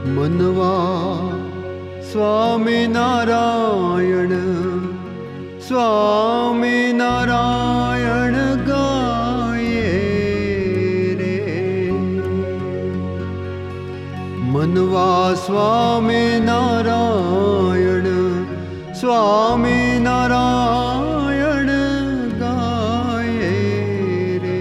મનવા સ્વામિનારાયણ સ્વામિનારાયણ ગાયે રે. મનવા સ્વામિનારાયણ સ્વામિનારાયણ ગાયે રે.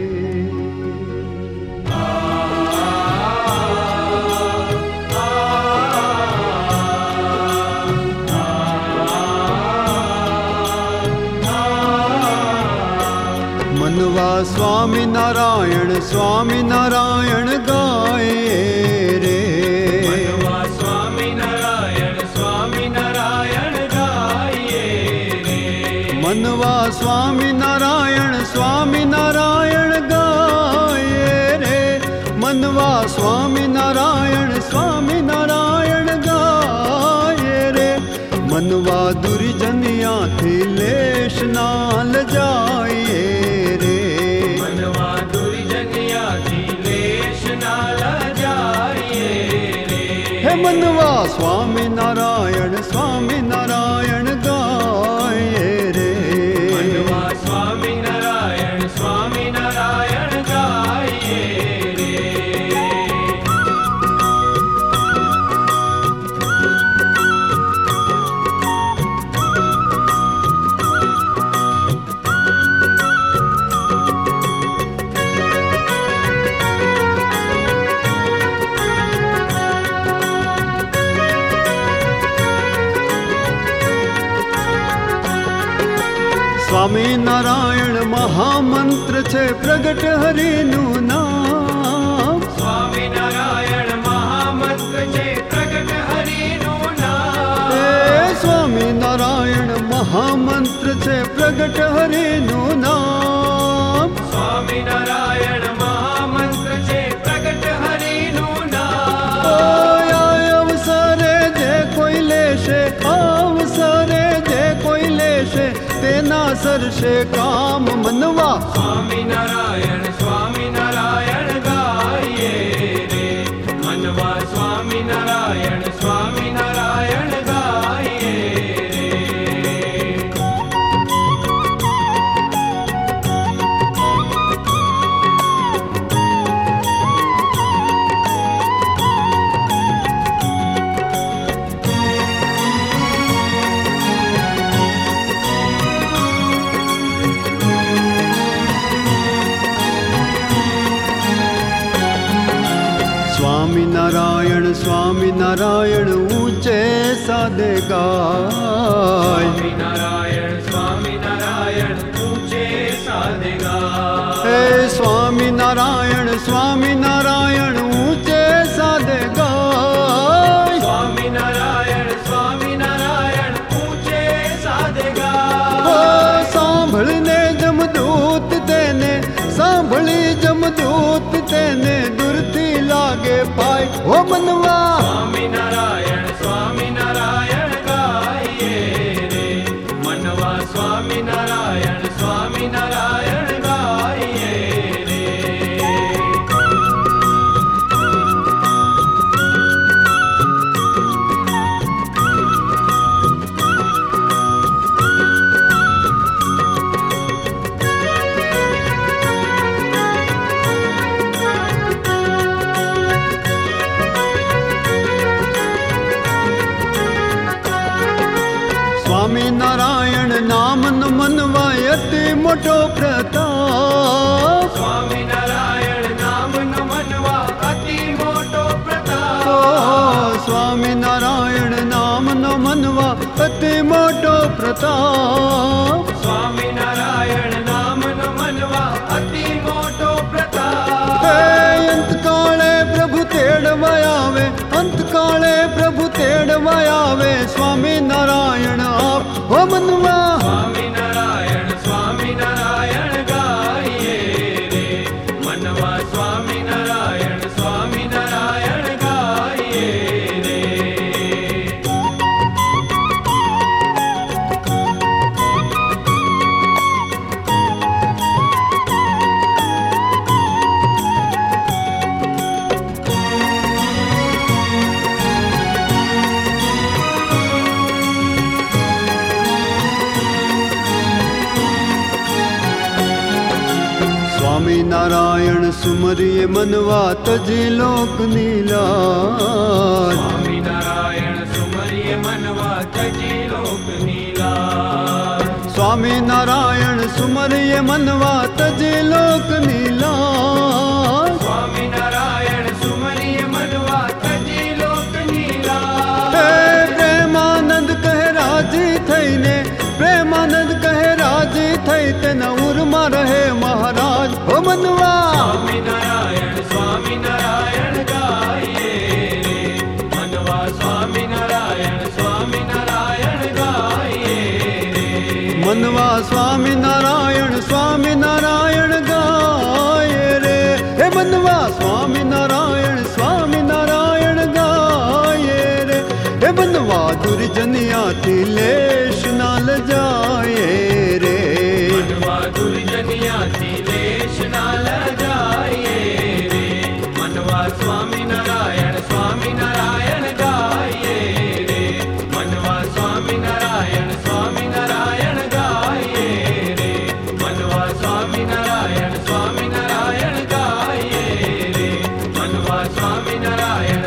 મનવા સ્વામિનારાયણ સ્વામિનારાયણ ગાયે રે. મનવા સ્વામિનારાયણ સ્વામિનારાયણ ગાયે રે. મનવા સ્વામિનારાયણ સ્વામિનારાયણ ગાયે રે. મનવા સ્વામિનારાયણ સ્વામિનારાયણ ગાયે રે. મનવા દુર્જનિયાથી લેશ ના લજાયે રે. મનવા દુર્જનિયાથી લેશ ના લજાયે રે. હે મનવા સ્વામિનારાયણ સ્વામિનારાયણ ગાયે રે. મનવા સ્વામિનારાયણ સ્વામિનારાયણ ગાયે રે. સ્વામિનારાયણ મહામંત્ર છે પ્રગટ હરિનું નામ. સ્વામિનારાયણ મહામંત્ર છે પ્રગટ હરિનું નામ. હે સ્વામિનારાયણ મહામંત્ર છે પ્રગટ હરિનું નામ. સ્વામિનારાયણ મહામંત્ર છે પ્રગટ હરિનું નામ. આ અવસરે જે કોઈ લેશે, અવસરે જે કોઈ લેશે તેના સરશે કામ. મનવા સ્વામિનારાયણ સ્વામિનારાયણ ગાયે રે. મનવા સ્વામિનારાયણ સ્વામિનારાયણ ગાયે રે. સ્વામિનારાયણ સ્વામિનારાયણ ઊંચે સાદે ગાય. સ્વામિનારાયણ સ્વામિનારાયણ ઊંચે સાદે ગાય. હે સ્વામિનારાયણ સ્વામિનારાયણ ઊંચે સાદે ગાય. સ્વામિનારાયણ સ્વામિનારાયણ ઊંચે સાદે ઓ ગાય. સાંભળને જમદૂત તેને, સાંભળી જમદૂત તેને દૂરથી લાગે પાય. ઓ મનવા સ્વામિનારાયણ સ્વામિનારાયણ ગાયે રે. મનવા સ્વામિનારાયણ સ્વામિનારાયણ ગાયે રે. સ્વામિનારાયણ નામનો મનવા અતિ મોટો પ્રતાપ. સ્વામિનારાયણ નામનો મનવા અતિ મોટો ઓ પ્રતાપ. સ્વામિનારાયણ નામનો મનવા અતિ મોટો પ્રતાપ. સ્વામિનારાયણ નામનો મનવા અતિ મોટો હે પ્રતાપ. અંતકાળે પ્રભુ તેડવા આવે, અંતકાળે પ્રભુ તેડવા આવે. સ્વામિનારાયણ આપ હો મનવા. સ્વામિનારાયણ સ્વામિનારાયણ ગાયે રે. મનવા સ્વામિનારાયણ સ્વામિનારાયણ ગાયે રે. सुमरिए मनवा तजी लोक नीलाज। स्वामी नारायण सुमरिए मनवा तजी लोक नीला। स्वामी नारायण सुमरिए मनवा तजी लोक नीलाज। स्वामी नारायण सुमरिए मनवा तजी लोक नीला। हे प्रेमानंद कहे राजी थईने, प्रेमानंद कहे राजी थई तेना उरमा रहे महाराज हो मनवा। स्वामी नारायण गाइए रे मनवा। स्वामी नारायण गाइए रे मनवा स्वामी नारायण गाए रे। हे मनवा स्वामी नारायण गाए रे। हे मनवा दुर्जनिया थी लेश नाल जाए रे। मनवा दुर्जनिया थी लेश नाल जाए रे। मनवा स्वामी नारायण गाइए रे। मनवा स्वामी नारायण गाइए रे। मनवा स्वामी नारायण गाइए रे। मनवा स्वामी नारायण